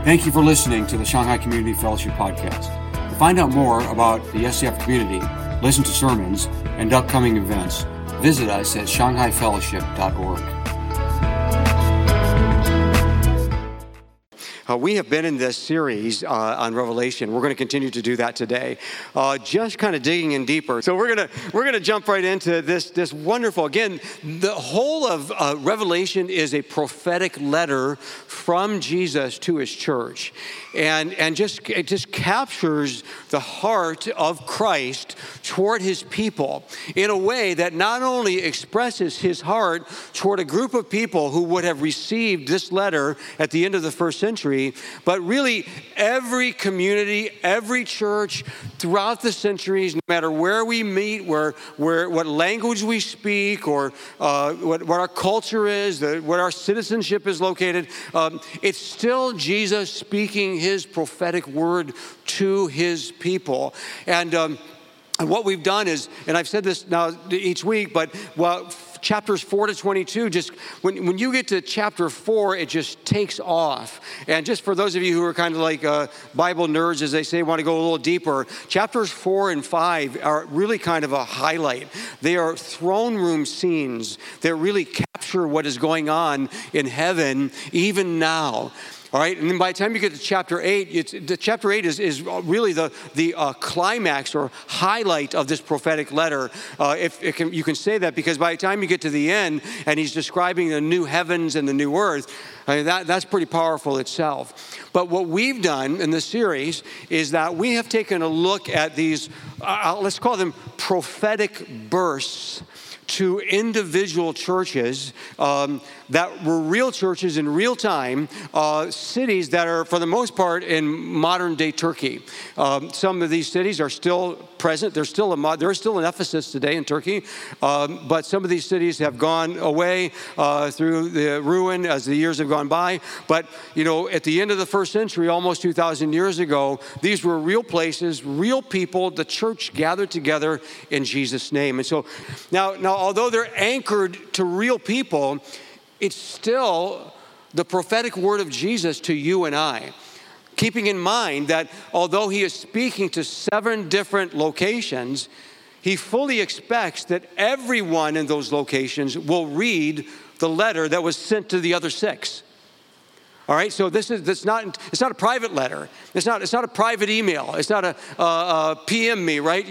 Thank you for listening to the Shanghai Community Fellowship Podcast. To find out more about the SCF community, listen to sermons, and upcoming events, visit us at shanghaifellowship.org. We have been in this series on Revelation. We're going to continue to do that today, just kind of digging in deeper. So we're going to jump right into this wonderful. Again, the whole of Revelation is a prophetic letter from Jesus to his church, and it just captures the heart of Christ toward his people in a way that not only expresses his heart toward a group of people who would have received this letter at the end of the first century, but really every community, every church throughout the centuries, no matter where we meet, what language we speak, or what our culture is, what our citizenship is located, it's still Jesus speaking his prophetic word to his people. And what we've done is, and I've said this now each week, but chapters 4 to 22, just when you get to chapter 4, it just takes off. And just for those of you who are kind of like Bible nerds, as they say, want to go a little deeper, chapters 4 and 5 are really kind of a highlight. They are throne room scenes that really capture what is going on in heaven even now. All right, and then by the time you get to chapter 8, chapter 8 is really the climax or highlight of this prophetic letter. You can say that because by the time you get to the end and he's describing the new heavens and the new earth, I mean, that's pretty powerful itself. But what we've done in this series is that we have taken a look at these, let's call them prophetic bursts to individual churches that were real churches in real time, cities that are, for the most part, in modern day Turkey. Some of these cities are still present. There's still an Ephesus today in Turkey, but some of these cities have gone away through the ruin as the years have gone by. But, at the end of the first century, almost 2,000 years ago, these were real places, real people, the church gathered together in Jesus' name. And so now, although they're anchored to real people, it's still the prophetic word of Jesus to you and I. Keeping in mind that although he is speaking to 7 different locations, he fully expects that everyone in those locations will read the letter that was sent to the other 6. All right, so it's not a private letter. It's not a private email. It's not a PM me, right?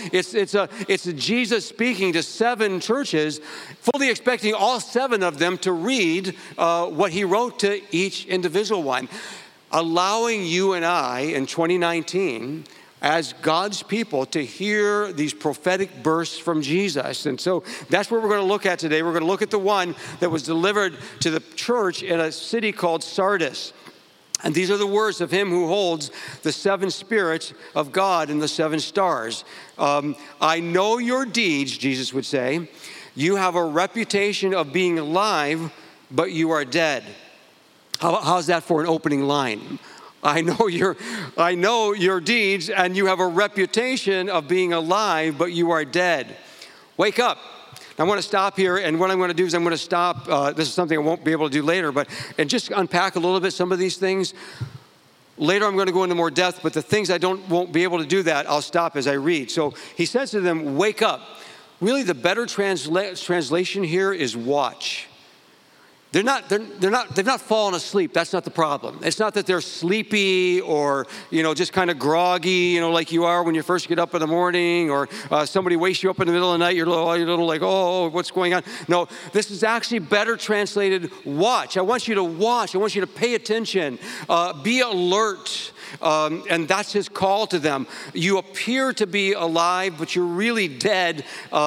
It's Jesus speaking to 7 churches, fully expecting all 7 of them to read what he wrote to each individual one, allowing you and I in 2019 as God's people to hear these prophetic bursts from Jesus. And so that's what we're going to look at today. We're going to look at the one that was delivered to the church in a city called Sardis. And these are the words of him who holds the 7 spirits of God and the 7 stars. I know your deeds, Jesus would say. You have a reputation of being alive, but you are dead. How's that for an opening line? I know your deeds, and you have a reputation of being alive, but you are dead. Wake up. I want to stop here, and what I'm going to do is I'm going to stop. This is something I won't be able to do later, and just unpack a little bit some of these things. Later I'm going to go into more depth, but the things I won't be able to do that, I'll stop as I read. So he says to them, wake up. Really, the better translation here is watch. They've not fallen asleep. That's not the problem. It's not that they're sleepy or, just kind of groggy, like you are when you first get up in the morning, or somebody wakes you up in the middle of the night. You're a little like, oh, what's going on? No, this is actually better translated watch. I want you to watch. I want you to pay attention. Be alert. And that's his call to them. You appear to be alive, but you're really dead.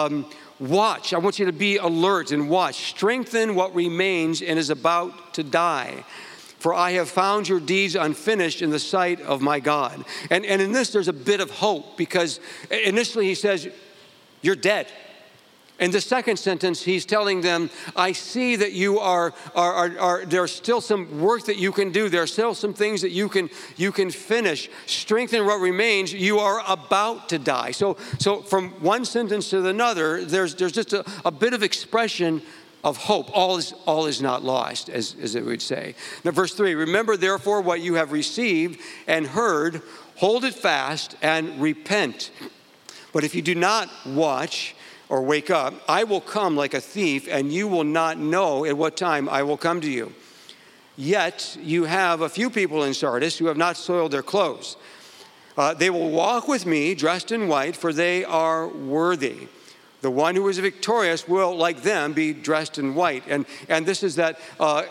Watch. I want you to be alert and watch. Strengthen what remains and is about to die. For I have found your deeds unfinished in the sight of my God. And in this, there's a bit of hope, because initially he says, you're dead. In the second sentence, he's telling them, I see that you are there's still some work that you can do. There are still some things that you can finish. Strengthen what remains. You are about to die. So from one sentence to another, there's just a bit of expression of hope. All is not lost, as it would say. Now, verse 3, remember therefore what you have received and heard, hold it fast and repent. But if you do not watch or wake up, I will come like a thief, and you will not know at what time I will come to you. Yet you have a few people in Sardis who have not soiled their clothes. They will walk with me dressed in white, for they are worthy. The one who is victorious will, like them, be dressed in white. And this is that,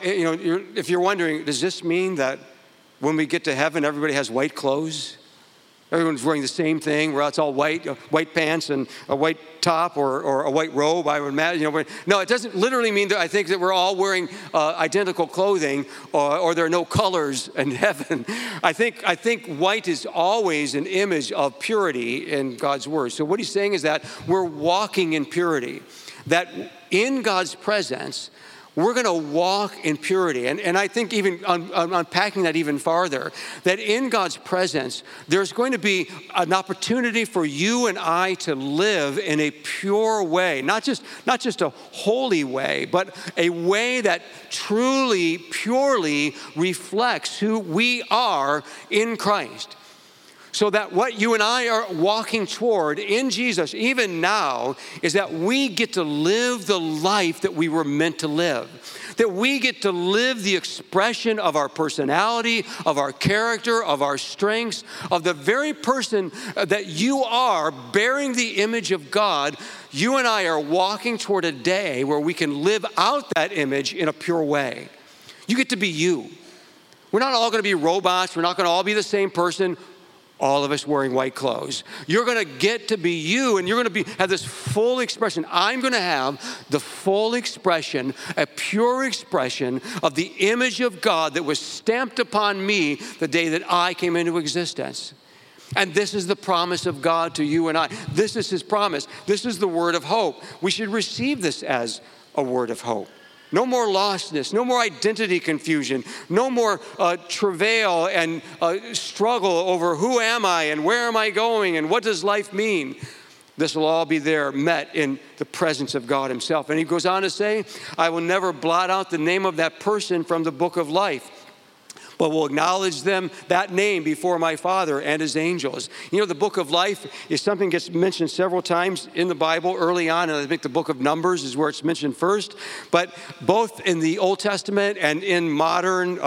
if you're wondering, does this mean that when we get to heaven, everybody has white clothes? Everyone's wearing the same thing, where it's all white, white pants and a white top or a white robe, I would imagine. No, it doesn't literally mean that I think that we're all wearing identical clothing or there are no colors in heaven. I think white is always an image of purity in God's word. So what he's saying is that we're walking in purity, that in God's presence, we're going to walk in purity. And I think even unpacking that even farther, that in God's presence, there's going to be an opportunity for you and I to live in a pure way, not just a holy way, but a way that truly, purely reflects who we are in Christ. So that what you and I are walking toward in Jesus, even now, is that we get to live the life that we were meant to live. That we get to live the expression of our personality, of our character, of our strengths, of the very person that you are, bearing the image of God. You and I are walking toward a day where we can live out that image in a pure way. You get to be you. We're not all going to be robots. We're not going to all be the same person. All of us wearing white clothes. You're going to get to be you, and you're going to have this full expression. I'm going to have the full expression, a pure expression of the image of God that was stamped upon me the day that I came into existence. And this is the promise of God to you and I. This is his promise. This is the word of hope. We should receive this as a word of hope. No more lostness, no more identity confusion, no more travail and struggle over who am I and where am I going and what does life mean. This will all be there met in the presence of God himself. And he goes on to say, I will never blot out the name of that person from the book of life, but will acknowledge them, that name, before my Father and his angels. You know, the book of life is something that gets mentioned several times in the Bible early on, and I think the book of Numbers is where it's mentioned first. But both in the Old Testament and in modern,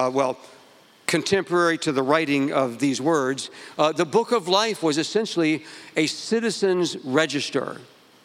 contemporary to the writing of these words, the book of life was essentially a citizen's register.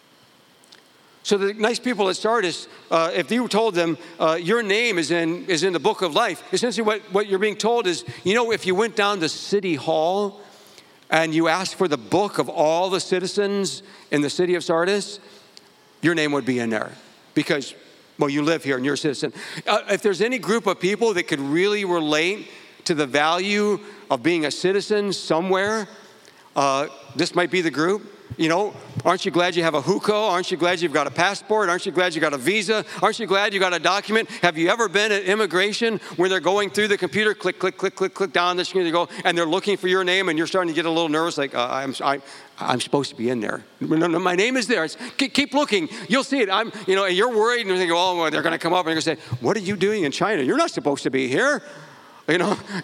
So the nice people at Sardis, if you told them your name is in the book of life, essentially what you're being told is, if you went down to City Hall and you asked for the book of all the citizens in the city of Sardis, your name would be in there because, you live here and you're a citizen. If there's any group of people that could really relate to the value of being a citizen somewhere, this might be the group. Aren't you glad you have a hukou? Aren't you glad you've got a passport? Aren't you glad you got a visa? Aren't you glad you got a document? Have you ever been at immigration where they're going through the computer, click, click, click, click, click down the screen, they go, and they're looking for your name, and you're starting to get a little nervous, like, I'm supposed to be in there. No, my name is there. Keep looking. You'll see it. And you're worried, and you're thinking, they're going to come up, and they're going to say, what are you doing in China? You're not supposed to be here. There's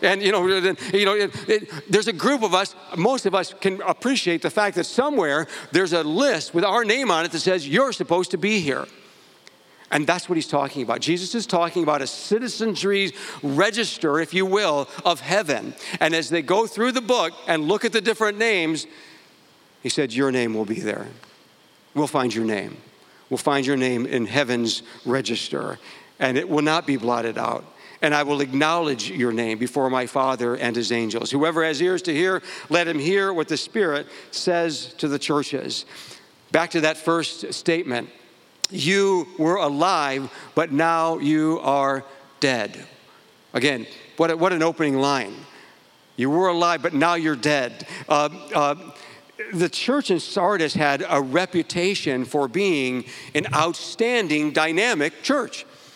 a group of us, most of us can appreciate the fact that somewhere there's a list with our name on it that says you're supposed to be here. And that's what he's talking about. Jesus is talking about a citizenry register, if you will, of heaven. And as they go through the book and look at the different names, he said, your name will be there. We'll find your name. We'll find your name in heaven's register, and it will not be blotted out. And I will acknowledge your name before my Father and his angels. Whoever has ears to hear, let him hear what the Spirit says to the churches. Back to that first statement. You were alive, but now you are dead. Again, what an opening line. You were alive, but now you're dead. The church in Sardis had a reputation for being an outstanding, dynamic church.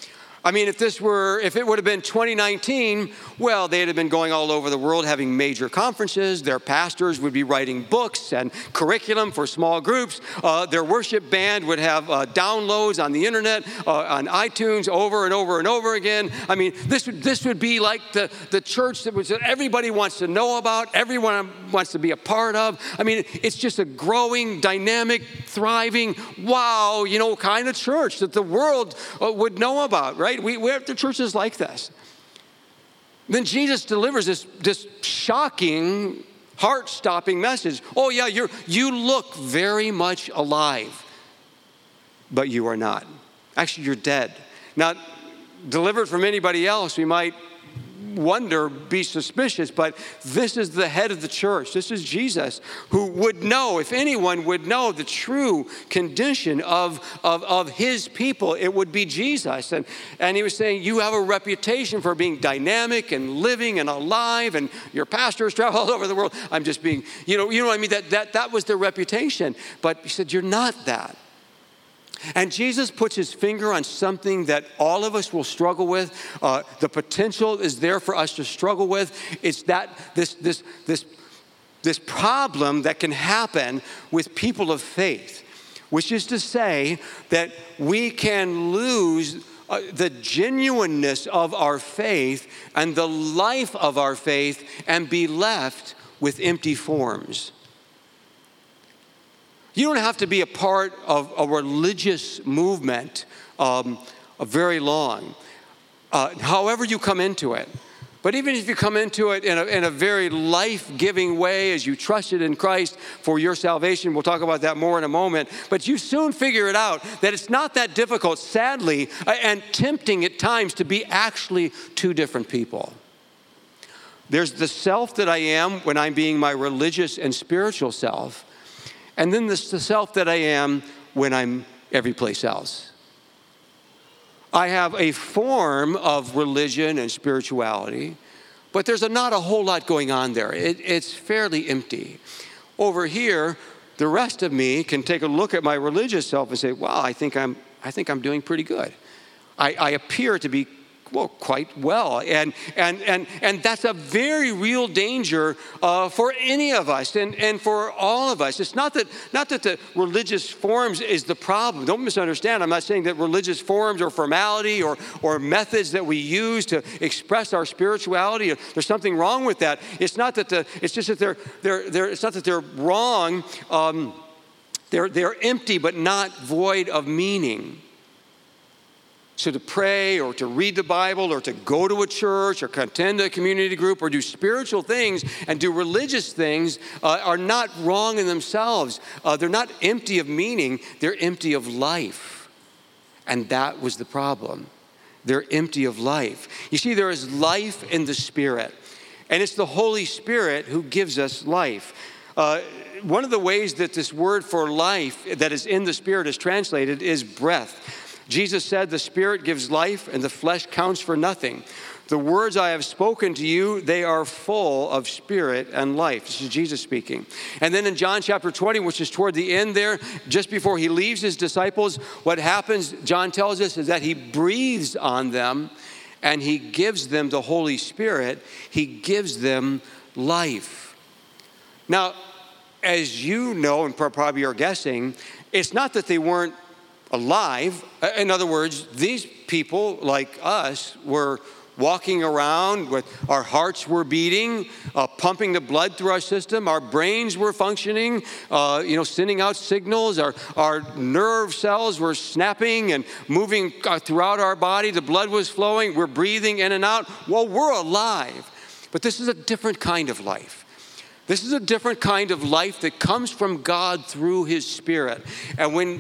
I mean, if it would have been 2019, well, they'd have been going all over the world having major conferences. Their pastors would be writing books and curriculum for small groups. Their worship band would have downloads on the internet, on iTunes over and over and over again. I mean, this would be like the church that everybody wants to know about, everyone wants to be a part of. I mean, it's just a growing, dynamic, thriving, wow, kind of church that the world would know about, right? We have the churches like this. Then Jesus delivers this shocking, heart-stopping message. Oh yeah, you look very much alive, but you are not. Actually, you're dead. Now, delivered from anybody else, we might wonder, be suspicious, but this is the head of the church. This is Jesus, who would know, if anyone would know the true condition of his people, it would be Jesus. And he was saying, you have a reputation for being dynamic and living and alive, and your pastors travel all over the world. I'm just being, you know what I mean? That was their reputation. But he said, you're not that. And Jesus puts his finger on something that all of us will struggle with. The potential is there for us to struggle with. It's that this problem that can happen with people of faith, which is to say that we can lose the genuineness of our faith and the life of our faith and be left with empty forms. You don't have to be a part of a religious movement very long, however you come into it. But even if you come into it in a very life-giving way as you trusted in Christ for your salvation, we'll talk about that more in a moment, but you soon figure it out that it's not that difficult, sadly, and tempting at times to be actually two different people. There's the self that I am when I'm being my religious and spiritual self, and then the self that I am when I'm every place else. I have a form of religion and spirituality, but there's not a whole lot going on there. It's fairly empty. Over here, the rest of me can take a look at my religious self and say, wow, I think I'm doing pretty good. I appear to be quite well. And that's a very real danger for any of us and for all of us. It's not that the religious forms is the problem. Don't misunderstand. I'm not saying that religious forms or formality or methods that we use to express our spirituality, there's something wrong with that. It's not that it's just that it's not that they're wrong. They're empty but not void of meaning. So to pray or to read the Bible or to go to a church or attend a community group or do spiritual things and do religious things are not wrong in themselves. They're not empty of meaning. They're empty of life. And that was the problem. They're empty of life. You see, there is life in the Spirit. And it's the Holy Spirit who gives us life. One of the ways that this word for life that is in the Spirit is translated is breath. Jesus said, the Spirit gives life and the flesh counts for nothing. The words I have spoken to you, they are full of spirit and life. This is Jesus speaking. And then in John chapter 20, which is toward the end there, just before he leaves his disciples, what happens, John tells us, is that he breathes on them and he gives them the Holy Spirit. He gives them life. Now, as you know, and probably are guessing, it's not that they weren't alive. In other words, these people like us were walking around with our hearts were beating, pumping the blood through our system. Our brains were functioning, sending out signals. Our nerve cells were snapping and moving throughout our body. The blood was flowing. We're breathing in and out. Well, we're alive. But this is a different kind of life. This is a different kind of life that comes from God through his Spirit. And when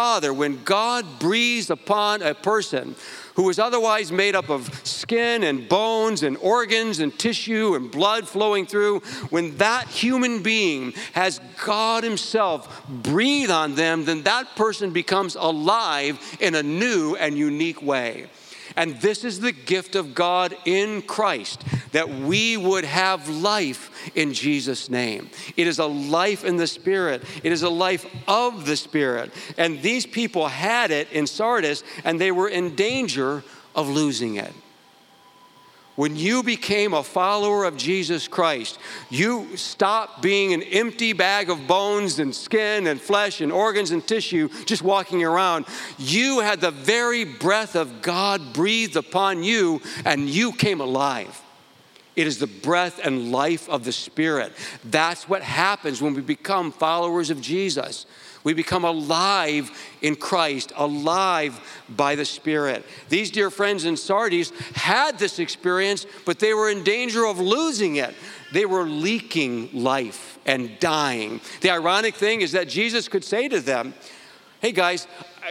God breathes upon a person who is otherwise made up of skin and bones and organs and tissue and blood flowing through, when that human being has God himself breathe on them, then that person becomes alive in a new and unique way. And this is the gift of God in Christ, that we would have life in Jesus' name. It is a life in the Spirit. It is a life of the Spirit. And these people had it in Sardis, and they were in danger of losing it. When you became a follower of Jesus Christ, you stopped being an empty bag of bones and skin and flesh and organs and tissue just walking around. You had the very breath of God breathed upon you, and you came alive. It is the breath and life of the Spirit. That's what happens when we become followers of Jesus. We become alive in Christ, alive by the Spirit. These dear friends in Sardis had this experience, but they were in danger of losing it. They were leaking life and dying. The ironic thing is that Jesus could say to them, hey guys,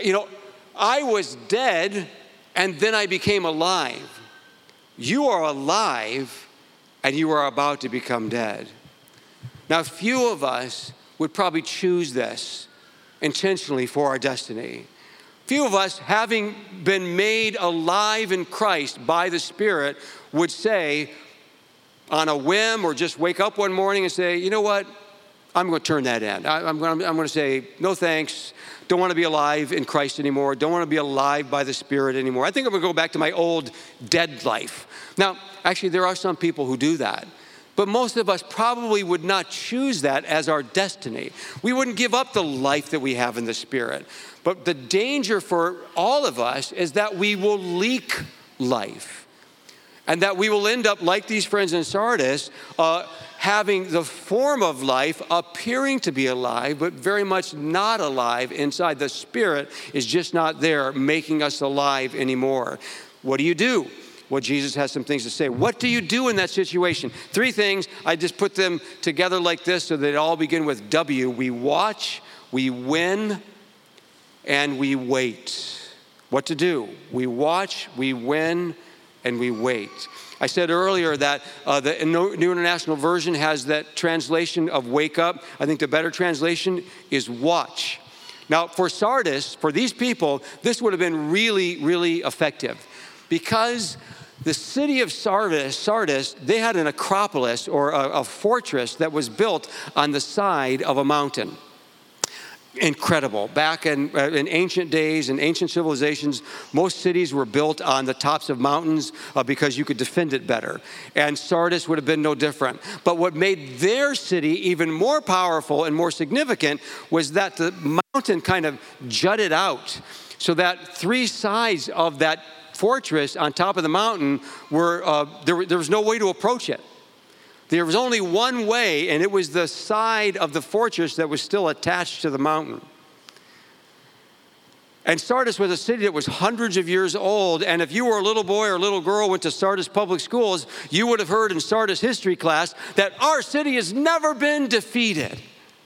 I was dead and then I became alive. You are alive and you are about to become dead. Now, few of us would probably choose this intentionally for our destiny. Few of us, having been made alive in Christ by the Spirit, would say on a whim or just wake up one morning and say, you know what, I'm going to turn that in. I'm going to say, no thanks, don't want to be alive in Christ anymore, don't want to be alive by the Spirit anymore. I think I'm going to go back to my old dead life. Now, actually, there are some people who do that. But most of us probably would not choose that as our destiny. We wouldn't give up the life that we have in the Spirit. But the danger for all of us is that we will leak life. And that we will end up like these friends in Sardis, having the form of life appearing to be alive, but very much not alive inside. The Spirit is just not there making us alive anymore. What do? Well, Jesus has some things to say. What do you do in that situation? 3 things. I just put them together like this so they all begin with W. We watch, we win, and we wait. What to do? We watch, we win, and we wait. I said earlier that the New International Version has that translation of wake up. I think the better translation is watch. Now, for Sardis, for these people, this would have been really, really effective. Because the city of Sardis, they had an acropolis or a fortress that was built on the side of a mountain. Incredible. Back in ancient days, in ancient civilizations, most cities were built on the tops of mountains because you could defend it better. And Sardis would have been no different. But what made their city even more powerful and more significant was that the mountain kind of jutted out, so that 3 sides of that fortress on top of the mountain were there was no way to approach it. There was only one way, and it was the side of the fortress that was still attached to the mountain. And Sardis was a city that was hundreds of years old, and if you were a little boy or a little girl went to Sardis public schools, you would have heard in Sardis history class that our city has never been defeated.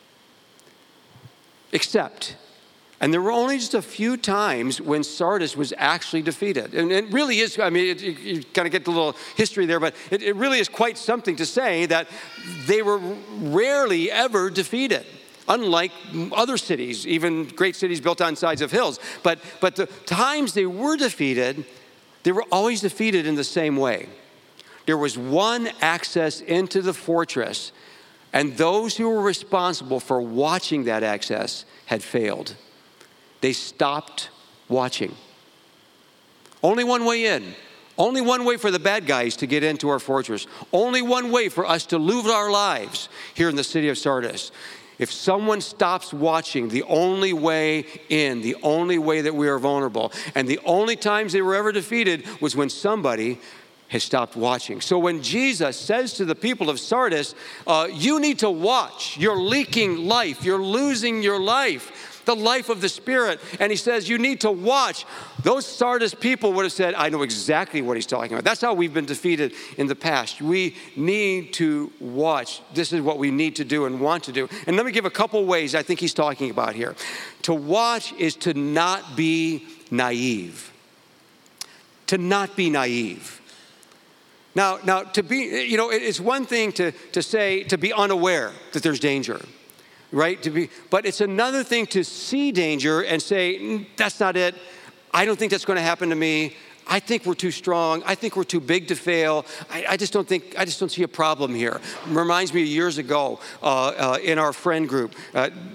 Except, and there were only just a few times when Sardis was actually defeated. And it really is, I mean, you kind of get the little history there, but it really is quite something to say that they were rarely ever defeated, unlike other cities, even great cities built on sides of hills. But the times they were defeated, they were always defeated in the same way. There was one access into the fortress, and those who were responsible for watching that access had failed. They stopped watching. Only one way in. Only one way for the bad guys to get into our fortress. Only one way for us to lose our lives here in the city of Sardis. If someone stops watching, the only way in, the only way that we are vulnerable, and the only times they were ever defeated was when somebody has stopped watching. So when Jesus says to the people of Sardis, you need to watch. You're leaking life. You're losing your life. The life of the Spirit. And he says, you need to watch. Those Sardis people would have said, I know exactly what he's talking about. That's how we've been defeated in the past. We need to watch. This is what we need to do and want to do. And let me give a couple ways I think he's talking about here. To watch is to not be naive. To not be naive. Now, to be, it's one thing to say, to be unaware that there's danger. Right? But it's another thing to see danger and say, that's not it. I don't think that's going to happen to me. I think we're too strong. I think we're too big to fail. I just don't see a problem here. It reminds me of years ago in our friend group.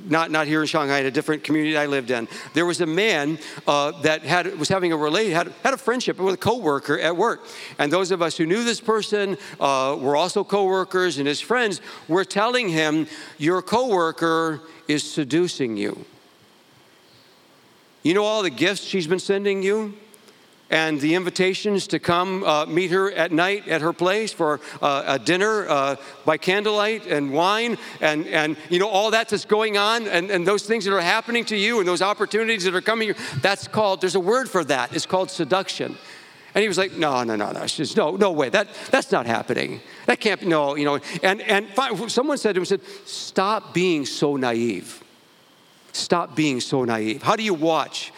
not here in Shanghai, in a different community I lived in. There was a man that was having had a friendship with a coworker at work. And those of us who knew this person were also coworkers, and his friends were telling him, your coworker is seducing you. You know all the gifts she's been sending you? And the invitations to come meet her at night at her place for a dinner by candlelight and wine and you know, all that's going on and those things that are happening to you and those opportunities that are coming, there's a word for that. It's called seduction. And he was like, no, it's just, no way, that's not happening. That can't be, no, you know. And someone said to him, stop being so naive. Stop being so naive. How do you watch?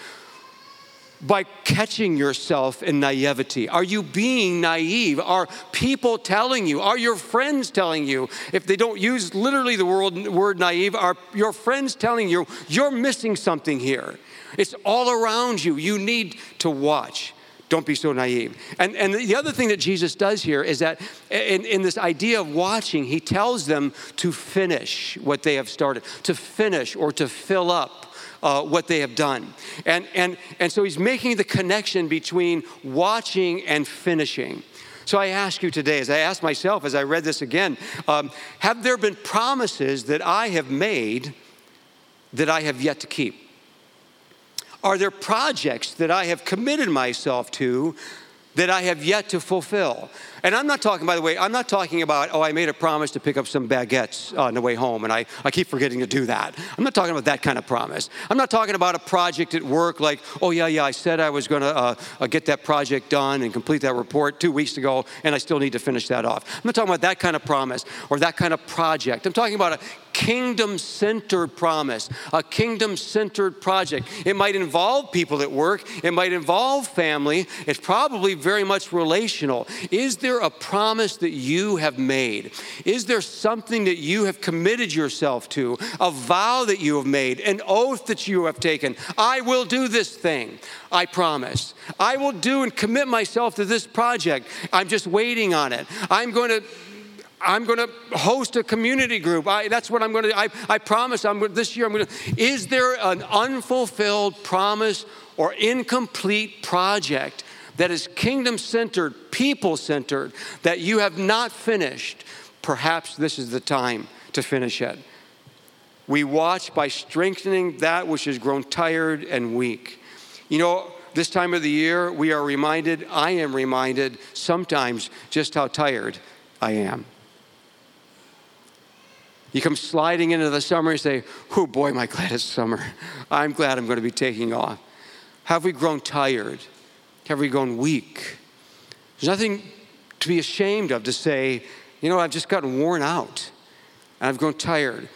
By catching yourself in naivety. Are you being naive? Are people telling you? Are your friends telling you? If they don't use literally the word naive, are your friends telling you, you're missing something here? It's all around you. You need to watch. Don't be so naive. And the other thing that Jesus does here is that in this idea of watching, he tells them to finish what they have started, to finish or to fill up what they have done. And so he's making the connection between watching and finishing. So I ask you today, as I asked myself as I read this again, have there been promises that I have made that I have yet to keep? Are there projects that I have committed myself to that I have yet to fulfill? And I'm not talking, by the way, I'm not talking about, I made a promise to pick up some baguettes on the way home, and I keep forgetting to do that. I'm not talking about that kind of promise. I'm not talking about a project at work like, I said I was going to get that project done and complete that report 2 weeks ago, and I still need to finish that off. I'm not talking about that kind of promise or that kind of project. I'm talking about a kingdom-centered promise, a kingdom-centered project. It might involve people at work. It might involve family. It's probably very much relational. Is there a promise that you have made? Is there something that you have committed yourself to, a vow that you have made, an oath that you have taken? I will do this thing, I promise. I will do and commit myself to this project. I'm just waiting on it. I'm going to host a community group. That's what I'm going to do. I promise this year I'm going to. Is there an unfulfilled promise or incomplete project that is kingdom-centered, people-centered, that you have not finished? Perhaps this is the time to finish it. We watch by strengthening that which has grown tired and weak. You know, this time of the year, I am reminded sometimes just how tired I am. You come sliding into the summer and say, oh boy, am I glad it's summer. I'm glad I'm going to be taking off. Have we grown tired? Have we grown weak? There's nothing to be ashamed of to say, I've just gotten worn out and I've grown tired.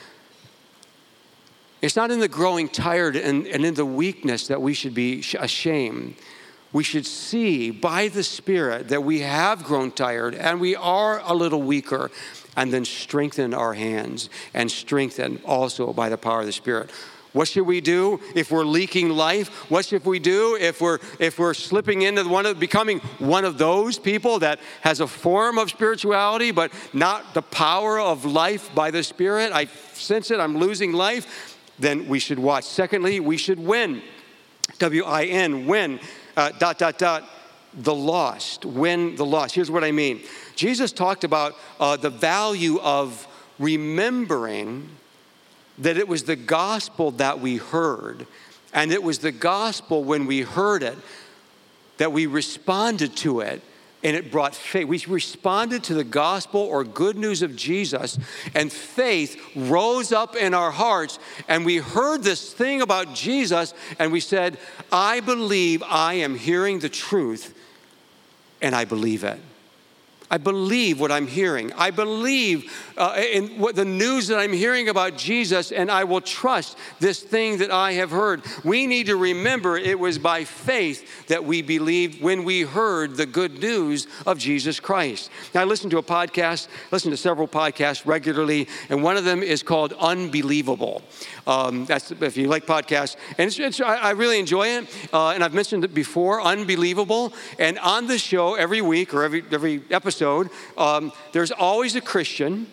It's not in the growing tired and in the weakness that we should be ashamed. We should see by the Spirit that we have grown tired and we are a little weaker, and then strengthen our hands and strengthen also by the power of the Spirit. What should we do if we're leaking life? What should we do if we're slipping into becoming one of those people that has a form of spirituality but not the power of life by the Spirit? I sense it, I'm losing life. Then we should watch. Secondly, we should win. W-I-N, win, ... the lost. Win the lost. Here's what I mean. Jesus talked about the value of remembering that it was the gospel that we heard, and it was the gospel when we heard it that we responded to it, and it brought faith. We responded to the gospel or good news of Jesus, and faith rose up in our hearts, and we heard this thing about Jesus, and we said, I believe I am hearing the truth, and I believe it. I believe what I'm hearing. I believe in what the news that I'm hearing about Jesus, and I will trust this thing that I have heard. We need to remember it was by faith that we believed when we heard the good news of Jesus Christ. Now, I listen to several podcasts regularly, and one of them is called Unbelievable. That's if you like podcasts, and I really enjoy it. And I've mentioned it before, Unbelievable. And on the show every week or every episode, there's always a Christian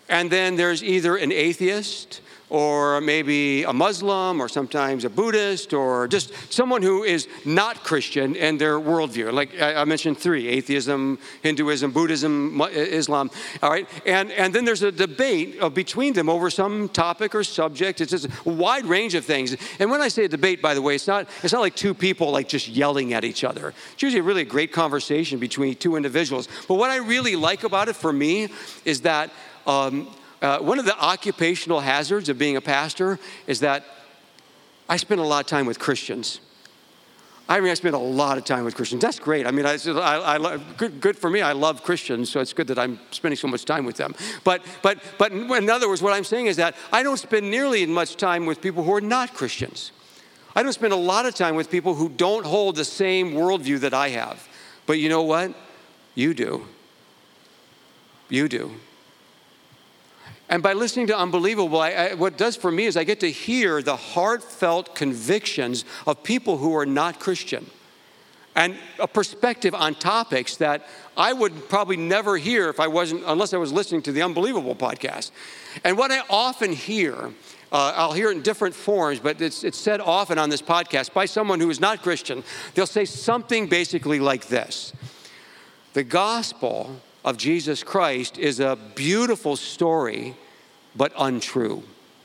And then there's either an atheist or maybe a Muslim or sometimes a Buddhist or just someone who is not Christian in their worldview. Like I mentioned 3, atheism, Hinduism, Buddhism, Islam, all right? And then there's a debate between them over some topic or subject. It's just a wide range of things. And when I say a debate, by the way, it's not like 2 people like just yelling at each other. It's usually really a great conversation between 2 individuals. But what I really like about it for me is that one of the occupational hazards of being a pastor is that I spend a lot of time with Christians. I spend a lot of time with Christians. That's great. I mean, good for me. I love Christians, so it's good that I'm spending so much time with them. But in other words, what I'm saying is that I don't spend nearly as much time with people who are not Christians. I don't spend a lot of time with people who don't hold the same worldview that I have. But you know what? You do. You do. And by listening to Unbelievable, what it does for me is I get to hear the heartfelt convictions of people who are not Christian and a perspective on topics that I would probably never hear unless I was listening to the Unbelievable podcast. And what I often hear, I'll hear it in different forms, but it's said often on this podcast by someone who is not Christian. They'll say something basically like this: the gospel of Jesus Christ is a beautiful story, but untrue.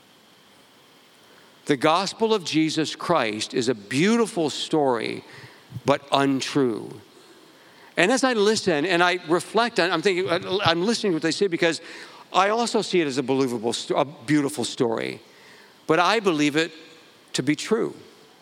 The gospel of Jesus Christ is a beautiful story, but untrue. And as I listen and I reflect on, I'm listening to what they say because I also see it as a beautiful story, but I believe it to be true.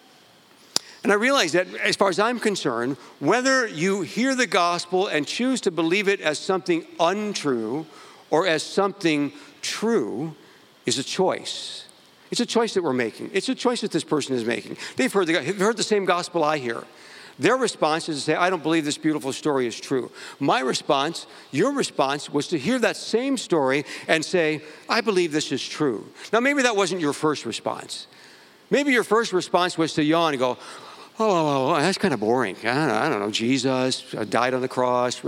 And I realize that as far as I'm concerned, whether you hear the gospel and choose to believe it as something untrue or as something true is a choice. It's a choice that we're making. It's a choice that this person is making. They've heard the same gospel I hear. Their response is to say, I don't believe this beautiful story is true. My response, your response, was to hear that same story and say, I believe this is true. Now, maybe that wasn't your first response. Maybe your first response was to yawn and go, oh, that's kind of boring. I don't know. Jesus died on the cross.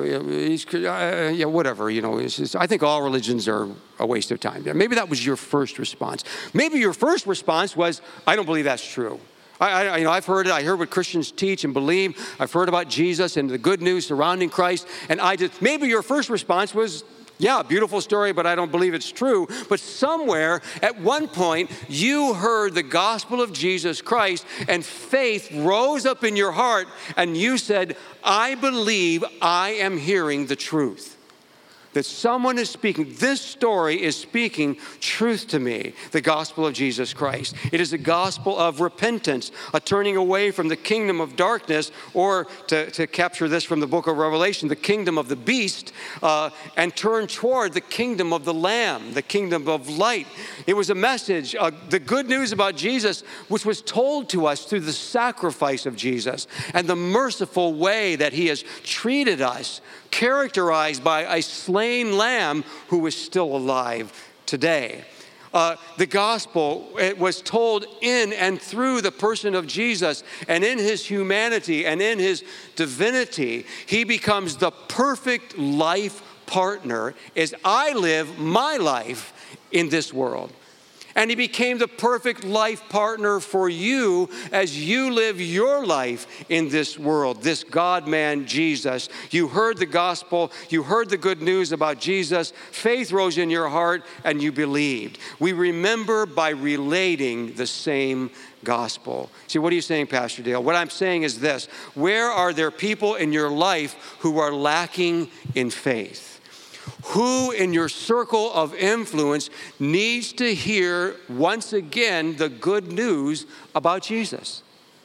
Whatever. I think all religions are a waste of time. Maybe that was your first response. Maybe your first response was, I don't believe that's true. I've heard it. I heard what Christians teach and believe. I've heard about Jesus and the good news surrounding Christ. And maybe your first response was, yeah, beautiful story, but I don't believe it's true. But somewhere at one point, you heard the gospel of Jesus Christ and faith rose up in your heart and you said, I believe I am hearing the truth. That someone is speaking, this story is speaking truth to me, the gospel of Jesus Christ. It is a gospel of repentance, a turning away from the kingdom of darkness, or to capture this from the book of Revelation, the kingdom of the beast, and turn toward the kingdom of the Lamb, the kingdom of light. It was a message, the good news about Jesus, which was told to us through the sacrifice of Jesus and the merciful way that he has treated us, characterized by a slain lamb who is still alive today. The gospel, it was told in and through the person of Jesus, and in his humanity and in his divinity, he becomes the perfect life partner as I live my life in this world. And he became the perfect life partner for you as you live your life in this world, this God-man Jesus. You heard the gospel, you heard the good news about Jesus, faith rose in your heart, and you believed. We remember by relating the same gospel. See, what are you saying, Pastor Dale? What I'm saying is this: where are there people in your life who are lacking in faith? Who in your circle of influence needs to hear once again the good news about Jesus?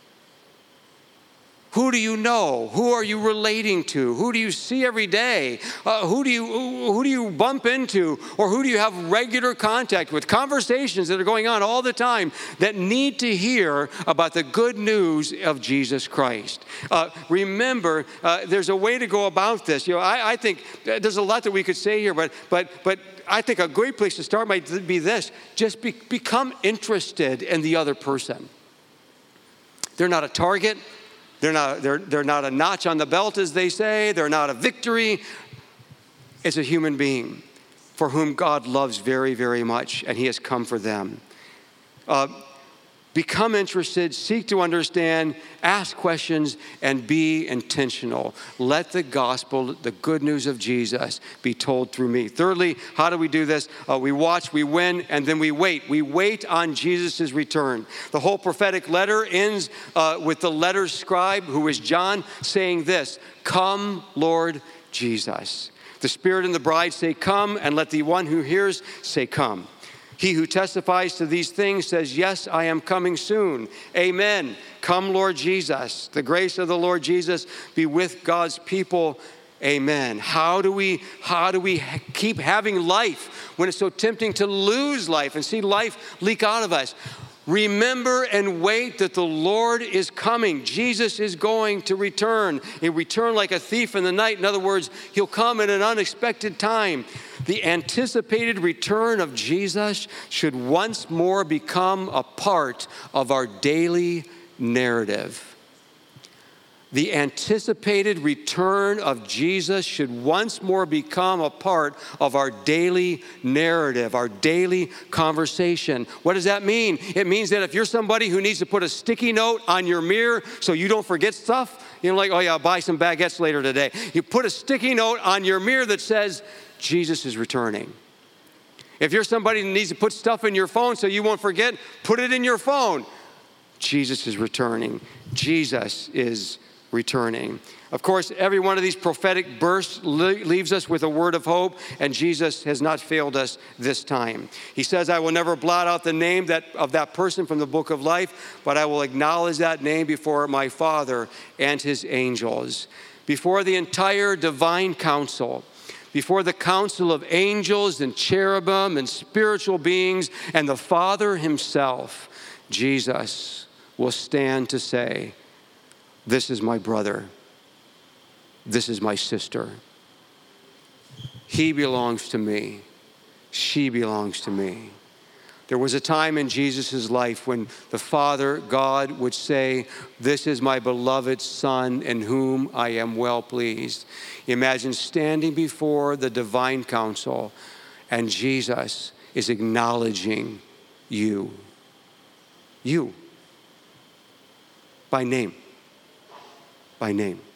Who do you know? Who are you relating to? Who do you see every day? Who do you bump into? Or who do you have regular contact with? Conversations that are going on all the time that need to hear about the good news of Jesus Christ. Remember, there's a way to go about this. I think there's a lot that we could say here, but I think a great place to start might be this: just become interested in the other person. They're not a target. They're not a notch on the belt, as they say. They're not a victory. It's a human being. for whom God loves very, very much, and he has come for them. Become interested, seek to understand, ask questions, and be intentional. Let the gospel, the good news of Jesus, be told through me. Thirdly, how do we do this? We watch, we win, and then we wait. We wait on Jesus' return. The whole prophetic letter ends with the letter's scribe, who is John, saying this, "Come, Lord Jesus." The Spirit and the bride say, "Come," and let the one who hears say, "Come." He who testifies to these things says, "Yes, I am coming soon." Amen. Come, Lord Jesus. The grace of the Lord Jesus be with God's people. Amen. How do we keep having life when it's so tempting to lose life and see life leak out of us? Remember and wait that the Lord is coming. Jesus is going to return. He'll return like a thief in the night. In other words, he'll come at an unexpected time. The anticipated return of Jesus should once more become a part of our daily narrative. The anticipated return of Jesus should once more become a part of our daily narrative, our daily conversation. What does that mean? It means that if you're somebody who needs to put a sticky note on your mirror so you don't forget stuff, like, oh yeah, I'll buy some baguettes later today. You put a sticky note on your mirror that says, Jesus is returning. If you're somebody who needs to put stuff in your phone so you won't forget, put it in your phone. Jesus is returning. Jesus is returning. Of course, every one of these prophetic bursts leaves us with a word of hope, and Jesus has not failed us this time. He says, "I will never blot out the name of that person from the book of life, but I will acknowledge that name before my Father and his angels." Before the entire divine council, before the council of angels and cherubim and spiritual beings and the Father himself, Jesus will stand to say, "This is my brother. This is my sister. He belongs to me. She belongs to me." There was a time in Jesus' life when the Father, God, would say, "This is my beloved Son in whom I am well pleased." Imagine standing before the divine council and Jesus is acknowledging you. You. By name. By name.